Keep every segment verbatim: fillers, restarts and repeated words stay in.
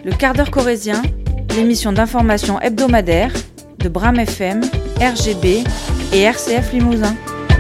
Le quart d'heure corrézien, l'émission d'information hebdomadaire de Bram F M, R G B et R C F Limousin.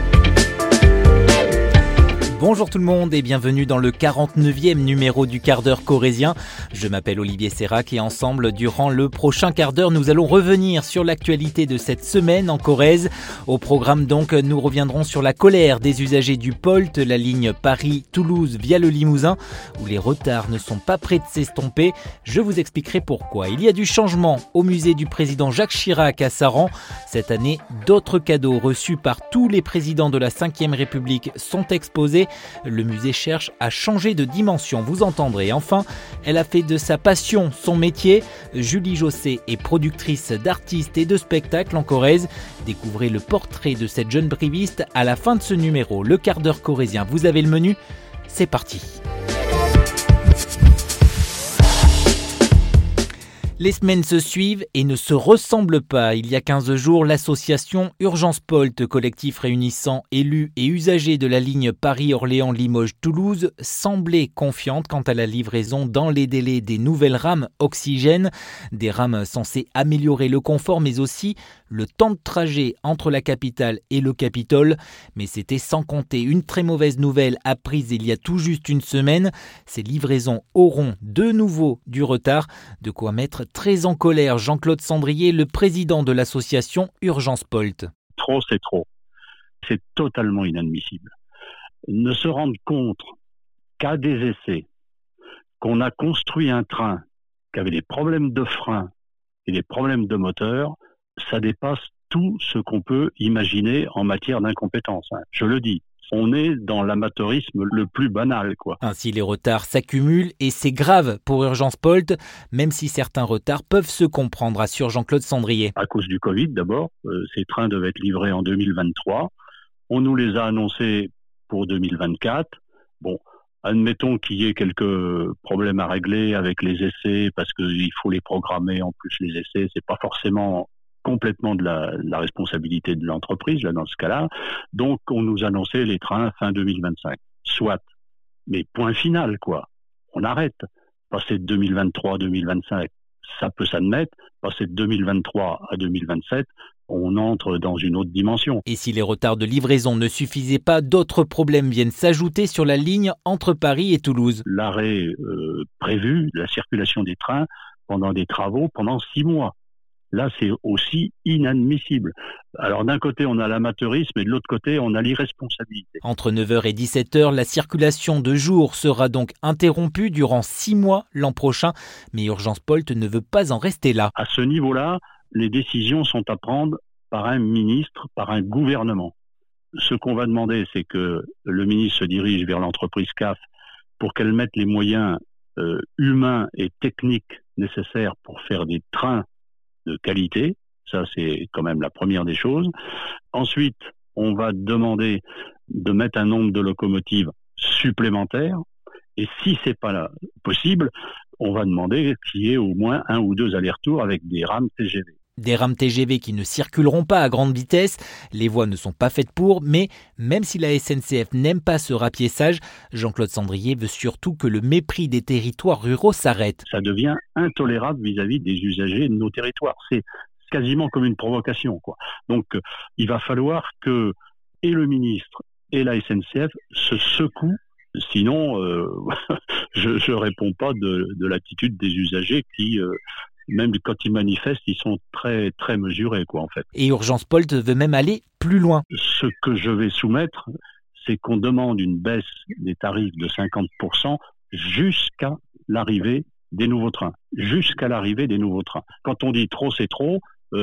Bonjour tout le monde et bienvenue dans le quarante-neuvième numéro du quart d'heure corrézien. Je m'appelle Olivier Serrac et ensemble, durant le prochain quart d'heure, nous allons revenir sur l'actualité de cette semaine en Corrèze. Au programme donc, nous reviendrons sur la colère des usagers du Polt, la ligne Paris-Toulouse via le Limousin, où les retards ne sont pas prêts de s'estomper. Je vous expliquerai pourquoi. Il y a du changement au musée du président Jacques Chirac à Saran. Cette année, d'autres cadeaux reçus par tous les présidents de la cinquième République sont exposés. Le musée cherche à changer de dimension, vous entendrez. Enfin, elle a fait de sa passion son métier. Julie Josset est productrice d'artistes et de spectacles en Corrèze. Découvrez le portrait de cette jeune briviste à la fin de ce numéro. Le quart d'heure corrézien, vous avez le menu, c'est parti. Les semaines se suivent et ne se ressemblent pas. Il y a quinze jours, l'association Urgence Polt, collectif réunissant élus et usagers de la ligne Paris-Orléans-Limoges-Toulouse, semblait confiante quant à la livraison dans les délais des nouvelles rames oxygène. Des rames censées améliorer le confort mais aussi le temps de trajet entre la capitale et le Capitole. Mais c'était sans compter une très mauvaise nouvelle apprise il y a tout juste une semaine. Ces livraisons auront de nouveau du retard, de quoi mettre très en colère Jean-Claude Sandrier, le président de l'association Urgence Polt. Trop, c'est trop. C'est totalement inadmissible. Ne se rendre compte qu'à des essais, qu'on a construit un train qui avait des problèmes de frein et des problèmes de moteur, ça dépasse tout ce qu'on peut imaginer en matière d'incompétence. Je le dis. On est dans l'amateurisme le plus banal, quoi. Ainsi, les retards s'accumulent et c'est grave pour Urgence Polt, même si certains retards peuvent se comprendre, assure Jean-Claude Sandrier. À cause du Covid, d'abord, euh, ces trains devaient être livrés en deux mille vingt-trois. On nous les a annoncés pour deux mille vingt-quatre. Bon, admettons qu'il y ait quelques problèmes à régler avec les essais, parce qu'il faut les programmer en plus, les essais, c'est pas forcément complètement de la, de la responsabilité de l'entreprise, là, dans ce cas-là. Donc, on nous annonçait les trains fin deux mille vingt-cinq. Soit. Mais point final, quoi. On arrête. Passer de deux mille vingt-trois à deux mille vingt-cinq, ça peut s'admettre. Passer de deux mille vingt-trois à deux mille vingt-sept, on entre dans une autre dimension. Et si les retards de livraison ne suffisaient pas, d'autres problèmes viennent s'ajouter sur la ligne entre Paris et Toulouse. L'arrêt euh, prévu, la circulation des trains pendant des travaux pendant six mois. Là, c'est aussi inadmissible. Alors, d'un côté, on a l'amateurisme et de l'autre côté, on a l'irresponsabilité. Entre neuf heures et dix-sept heures, la circulation de jour sera donc interrompue durant six mois l'an prochain. Mais Urgence Polt ne veut pas en rester là. À ce niveau-là, les décisions sont à prendre par un ministre, par un gouvernement. Ce qu'on va demander, c'est que le ministre se dirige vers l'entreprise C A F pour qu'elle mette les moyens euh, humains et techniques nécessaires pour faire des trains de qualité, ça c'est quand même la première des choses. Ensuite, on va demander de mettre un nombre de locomotives supplémentaires, et si c'est pas là possible, on va demander qu'il y ait au moins un ou deux allers-retours avec des rames T G V. Des rames T G V qui ne circuleront pas à grande vitesse, les voies ne sont pas faites pour, mais même si la S N C F n'aime pas ce rapiessage, Jean-Claude Sandrier veut surtout que le mépris des territoires ruraux s'arrête. Ça devient intolérable vis-à-vis des usagers de nos territoires. C'est quasiment comme une provocation, quoi. Donc, euh, il va falloir que et le ministre et la S N C F se secouent. Sinon, euh, je ne réponds pas de, de l'attitude des usagers qui... Euh, Même quand ils manifestent, ils sont très très mesurés, quoi, en fait. Et Urgence Polt veut même aller plus loin. Ce que je vais soumettre, c'est qu'on demande une baisse des tarifs de cinquante pour cent jusqu'à l'arrivée des nouveaux trains. Jusqu'à l'arrivée des nouveaux trains. Quand on dit trop, c'est trop.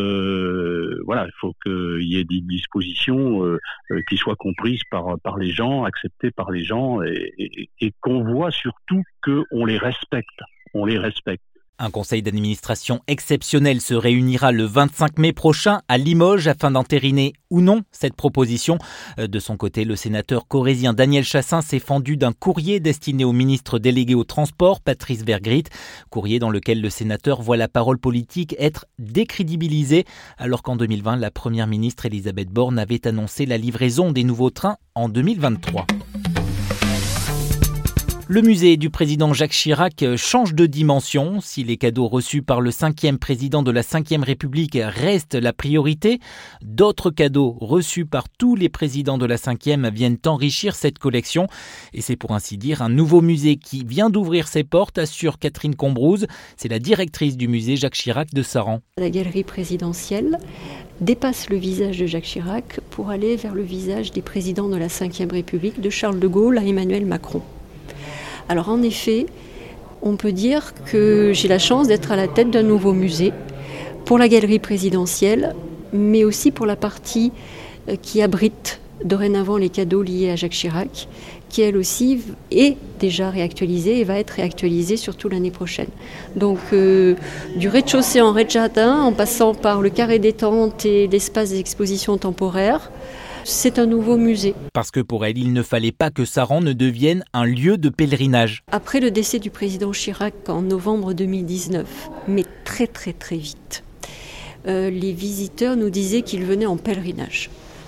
Euh, voilà, il faut qu'il y ait des dispositions euh, euh, qui soient comprises par par les gens, acceptées par les gens, et, et, et qu'on voit surtout qu'on les respecte. On les respecte. Un conseil d'administration exceptionnel se réunira le vingt-cinq mai prochain à Limoges afin d'entériner ou non cette proposition. De son côté, le sénateur corrézien Daniel Chassaing s'est fendu d'un courrier destiné au ministre délégué au transport, Patrice Vergrit. Courrier dans lequel le sénateur voit la parole politique être décrédibilisée, alors qu'en deux mille vingt, la première ministre Elisabeth Borne avait annoncé la livraison des nouveaux trains en deux mille vingt-trois. Le musée du président Jacques Chirac change de dimension. Si les cadeaux reçus par le cinquième président de la cinquième République restent la priorité, d'autres cadeaux reçus par tous les présidents de la cinquième viennent enrichir cette collection. Et c'est pour ainsi dire un nouveau musée qui vient d'ouvrir ses portes, assure Catherine Combrouse. C'est la directrice du musée Jacques Chirac de Saran. La galerie présidentielle dépasse le visage de Jacques Chirac pour aller vers le visage des présidents de la cinquième République, de Charles de Gaulle à Emmanuel Macron. Alors en effet, on peut dire que j'ai la chance d'être à la tête d'un nouveau musée pour la galerie présidentielle, mais aussi pour la partie qui abrite dorénavant les cadeaux liés à Jacques Chirac, qui elle aussi est déjà réactualisée et va être réactualisée surtout l'année prochaine. Donc euh, du rez-de-chaussée en rez-de-jardin, en passant par le carré détente et l'espace d'exposition temporaire, c'est un nouveau musée. Parce que pour elle, il ne fallait pas que Saran ne devienne un lieu de pèlerinage. Après le décès du président Chirac en novembre deux mille dix-neuf, mais très très très vite, euh, les visiteurs nous disaient qu'ils venaient en pèlerinage.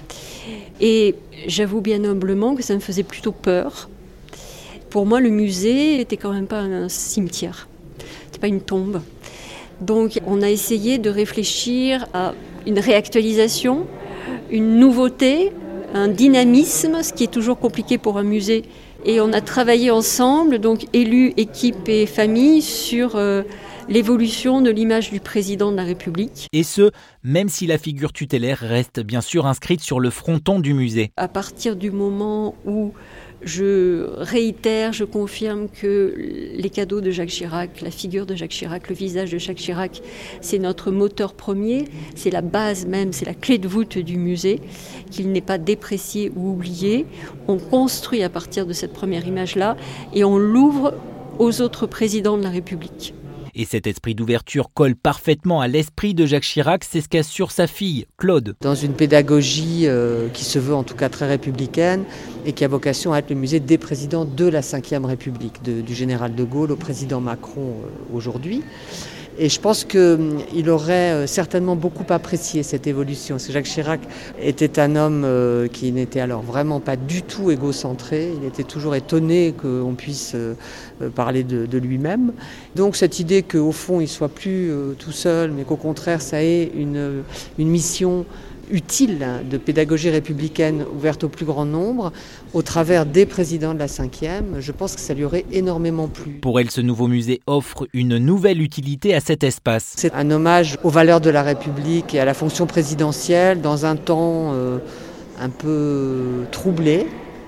Et j'avoue bien humblement que ça me faisait plutôt peur. Pour moi, le musée n'était quand même pas un cimetière, c'était pas une tombe. Donc on a essayé de réfléchir à une réactualisation, une nouveauté, un dynamisme, ce qui est toujours compliqué pour un musée. Et on a travaillé ensemble, donc élus, équipes et familles, sur euh, l'évolution de l'image du président de la République. Et ce, même si la figure tutélaire reste bien sûr inscrite sur le fronton du musée. À partir du moment où je réitère, je confirme que les cadeaux de Jacques Chirac, la figure de Jacques Chirac, le visage de Jacques Chirac, c'est notre moteur premier, c'est la base même, c'est la clé de voûte du musée, qu'il n'est pas déprécié ou oublié. On construit à partir de cette première image-là et on l'ouvre aux autres présidents de la République. Et cet esprit d'ouverture colle parfaitement à l'esprit de Jacques Chirac, c'est ce qu'assure sa fille, Claude. Dans une pédagogie euh, qui se veut en tout cas très républicaine et qui a vocation à être le musée des présidents de la cinquième République, de, du général de Gaulle au président Macron euh, aujourd'hui. Et je pense qu'il aurait certainement beaucoup apprécié cette évolution. Parce que Jacques Chirac était un homme qui n'était alors vraiment pas du tout égocentré. Il était toujours étonné qu'on puisse parler de, de lui-même. Donc cette idée qu'au fond il ne soit plus tout seul, mais qu'au contraire ça ait une, une mission utile de pédagogie républicaine ouverte au plus grand nombre, au travers des présidents de la cinquième, je pense que ça lui aurait énormément plu. Pour elle, ce nouveau musée offre une nouvelle utilité à cet espace. C'est un hommage aux valeurs de la République et à la fonction présidentielle dans un temps euh, un peu troublé,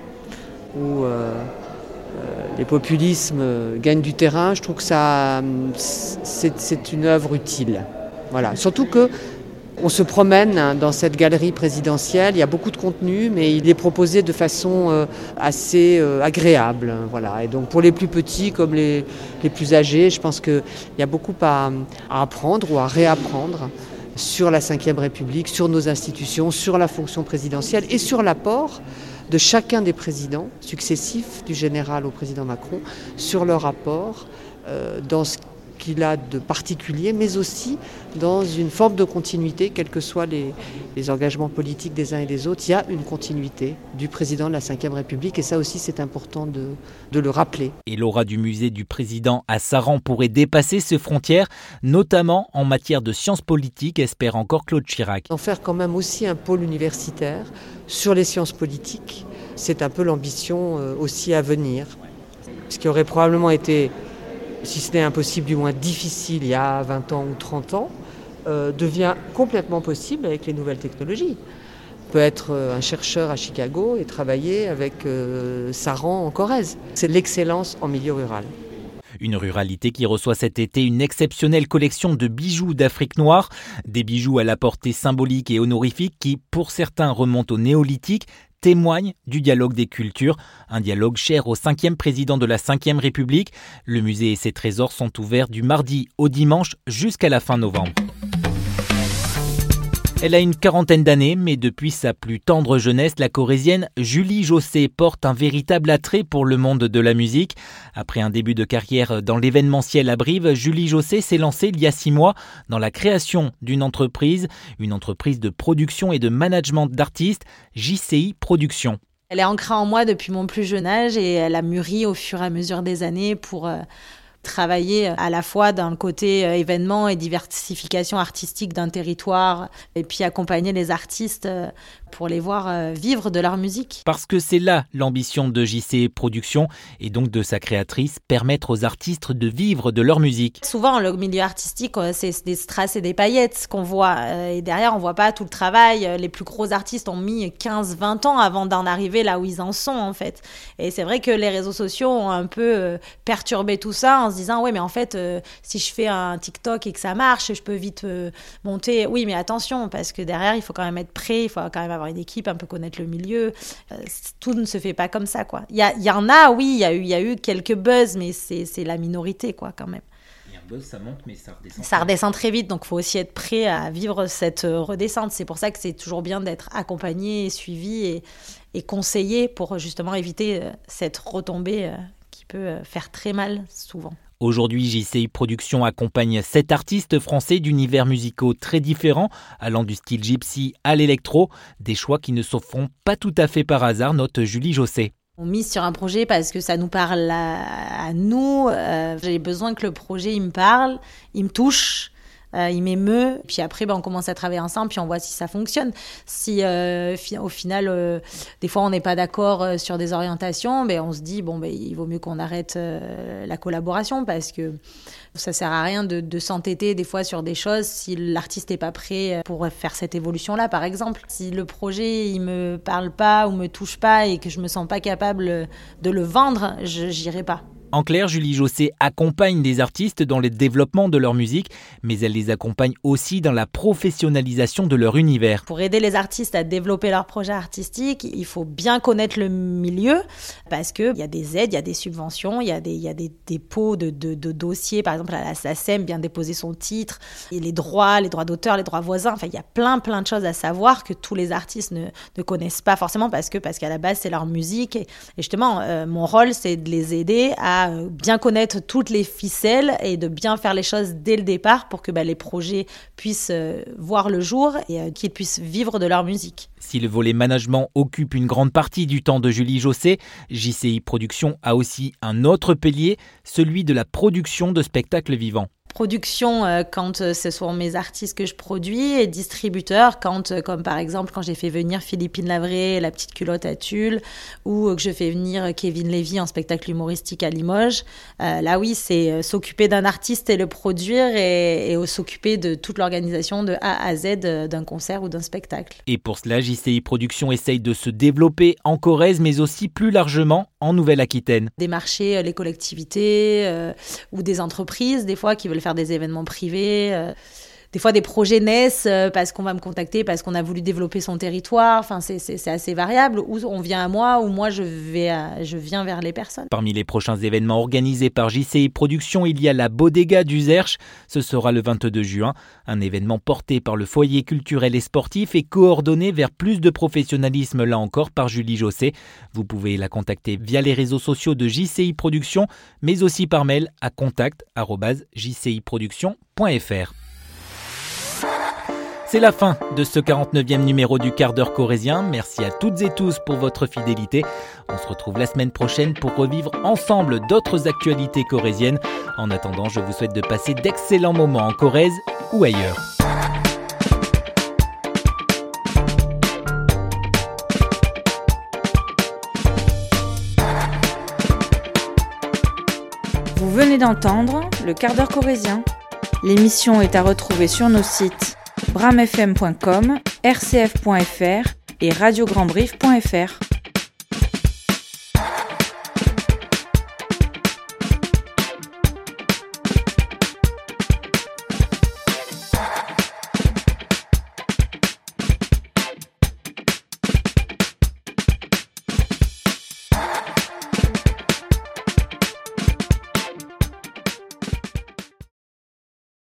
où euh, euh, les populismes gagnent du terrain. Je trouve que ça, c'est, c'est une œuvre utile. Voilà. Surtout que on se promène dans cette galerie présidentielle, il y a beaucoup de contenu, mais il est proposé de façon assez agréable. Voilà. Et donc pour les plus petits comme les, les plus âgés, je pense qu'il y a beaucoup à, à apprendre ou à réapprendre sur la cinquième République, sur nos institutions, sur la fonction présidentielle et sur l'apport de chacun des présidents successifs, du général au président Macron, sur leur rapport euh, dans ce qu'il a de particulier, mais aussi dans une forme de continuité, quels que soient les, les engagements politiques des uns et des autres. Il y a une continuité du président de la cinquième République et ça aussi c'est important de, de le rappeler. Et l'aura du musée du président à Saran pourrait dépasser ces frontières, notamment en matière de sciences politiques, espère encore Claude Chirac. En faire quand même aussi un pôle universitaire sur les sciences politiques, c'est un peu l'ambition aussi à venir. Ce qui aurait probablement été, si ce n'est impossible, du moins difficile il y a vingt ans ou trente ans, euh, devient complètement possible avec les nouvelles technologies. On peut être un chercheur à Chicago et travailler avec euh, Saran en Corrèze. C'est l'excellence en milieu rural. Une ruralité qui reçoit cet été une exceptionnelle collection de bijoux d'Afrique noire, des bijoux à la portée symbolique et honorifique qui, pour certains, remontent au néolithique, témoigne du dialogue des cultures, un dialogue cher au cinquième président de la cinquième République. Le musée et ses trésors sont ouverts du mardi au dimanche jusqu'à la fin novembre. Elle a une quarantaine d'années, mais depuis sa plus tendre jeunesse, la Corrézienne Julie Josset porte un véritable attrait pour le monde de la musique. Après un début de carrière dans l'événementiel à Brive, Julie Josset s'est lancée il y a six mois dans la création d'une entreprise, une entreprise de production et de management d'artistes, J C I Productions. Elle est ancrée en moi depuis mon plus jeune âge et elle a mûri au fur et à mesure des années pour euh, travailler à la fois dans le côté euh, événement et diversification artistique d'un territoire et puis accompagner les artistes euh, pour les voir euh, vivre de leur musique. Parce que c'est là l'ambition de J C Productions et donc de sa créatrice, permettre aux artistes de vivre de leur musique. Souvent, le milieu artistique, c'est des strass et des paillettes qu'on voit. Et derrière, on voit pas tout le travail. Les plus gros artistes ont mis quinze vingt ans avant d'en arriver là où ils en sont, en fait. Et c'est vrai que les réseaux sociaux ont un peu perturbé tout ça en se disant, ouais, mais en fait, euh, si je fais un TikTok et que ça marche, je peux vite euh, monter. Oui, mais attention, parce que derrière, il faut quand même être prêt, il faut quand même avoir une équipe, un peu connaître le milieu. Euh, tout ne se fait pas comme ça, quoi. Il y, y en a, oui, il y a eu, il y a eu quelques buzz, mais c'est, c'est la minorité, quoi, quand même. Il y a un buzz, ça monte, mais ça redescend. Ça redescend très vite, donc il faut aussi être prêt à vivre cette redescente. C'est pour ça que c'est toujours bien d'être accompagné, suivi et, et conseillé pour justement éviter cette retombée qui peut faire très mal souvent. Aujourd'hui, J C I Productions accompagne sept artistes français d'univers musicaux très différents, allant du style gypsy à l'électro, des choix qui ne se font pas tout à fait par hasard, note Julie Josset. On mise sur un projet parce que ça nous parle à, à nous. Euh, j'ai besoin que le projet il me parle, il me touche. Euh, il m'émeut, puis après ben, on commence à travailler ensemble, puis on voit si ça fonctionne. Si euh, fi- au final, euh, des fois on n'est pas d'accord euh, sur des orientations, ben, on se dit bon ben il vaut mieux qu'on arrête euh, la collaboration parce que ça sert à rien de, de s'entêter des fois sur des choses si l'artiste n'est pas prêt pour faire cette évolution-là, par exemple. Si le projet il me parle pas ou me touche pas et que je me sens pas capable de le vendre, je j'irai pas. En clair, Julie Josset accompagne des artistes dans le développement de leur musique, mais elle les accompagne aussi dans la professionnalisation de leur univers. Pour aider les artistes à développer leurs projets artistiques, il faut bien connaître le milieu parce qu'il y a des aides, il y a des subventions, il y a des, il y a des dépôts de, de, de dossiers, par exemple à la S A C E M, bien déposer son titre, et les droits, les droits d'auteur, les droits voisins, enfin il y a plein plein de choses à savoir que tous les artistes ne, ne connaissent pas forcément parce que parce qu'à la base c'est leur musique et, et justement euh, mon rôle c'est de les aider à bien connaître toutes les ficelles et de bien faire les choses dès le départ pour que bah, les projets puissent euh, voir le jour et euh, qu'ils puissent vivre de leur musique. Si le volet management occupe une grande partie du temps de Julie Josset, J C I Productions a aussi un autre pilier, celui de la production de spectacles vivants. Production euh, quand euh, ce sont mes artistes que je produis et distributeur quand, euh, comme par exemple quand j'ai fait venir Philippine Lavray, La Petite Culotte à Tulle ou euh, que je fais venir Kevin Lévy en spectacle humoristique à Limoges. Euh, là oui, c'est euh, s'occuper d'un artiste et le produire et, et euh, s'occuper de toute l'organisation de A à Z euh, d'un concert ou d'un spectacle. Et pour cela, J C I Productions essaye de se développer en Corrèze mais aussi plus largement en Nouvelle-Aquitaine. Démarcher euh, les collectivités euh, ou des entreprises des fois qui veulent faire des événements privés. Euh, des fois, des projets naissent euh, parce qu'on va me contacter, parce qu'on a voulu développer son territoire. Enfin, c'est, c'est, c'est assez variable. Ou on vient à moi, ou moi, je, vais à, je viens vers les personnes. Parmi les prochains événements organisés par J C I Productions, il y a la Bodega du Zerche. Ce sera le vingt-deux juin. Un événement porté par le foyer culturel et sportif et coordonné vers plus de professionnalisme, là encore, par Julie Josset. Vous pouvez la contacter via les réseaux sociaux de J C I Productions, mais aussi par mail à contact arobase j c i production point f r. C'est la fin de ce quarante-neuvième numéro du quart d'heure corrézien. Merci à toutes et tous pour votre fidélité. On se retrouve la semaine prochaine pour revivre ensemble d'autres actualités corréziennes. En attendant, je vous souhaite de passer d'excellents moments en Corrèze ou ailleurs. Vous venez d'entendre le quart d'heure corrézien. L'émission est à retrouver sur nos sites bram f m point com, r c f point f r et radio grand brief point f r.